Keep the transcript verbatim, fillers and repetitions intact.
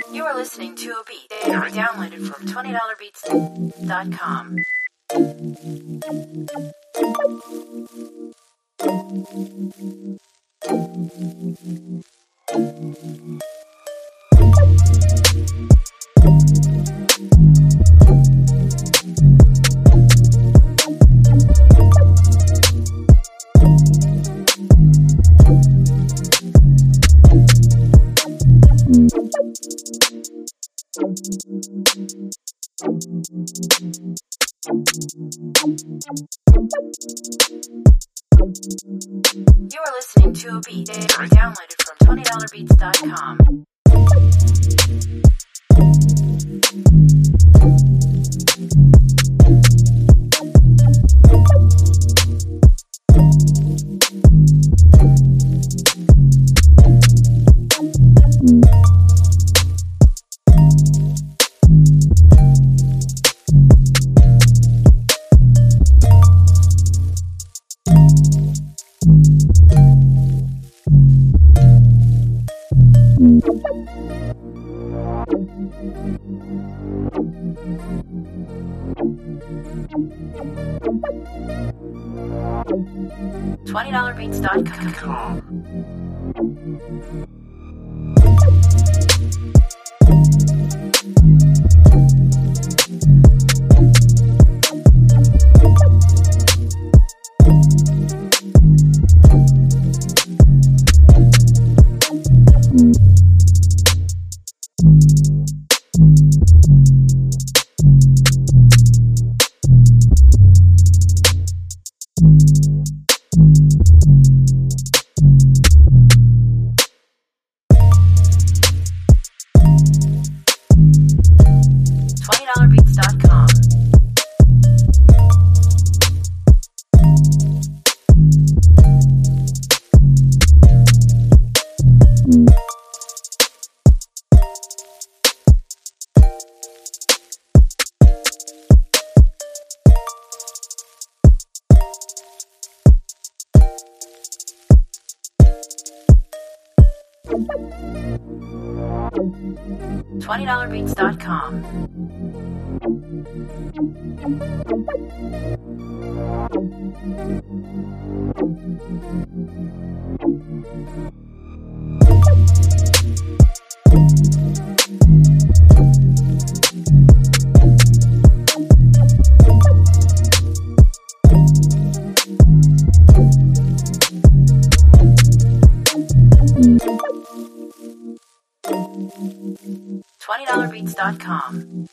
You are listening to a beat downloaded from twenty dollar beats dot com. You are listening to a beat downloaded from twenty dollar beats dot com. twenty dollar beats dot com. twenty dollar beats dot com. twenty dollar beats dot com. twenty dollar beats dot com.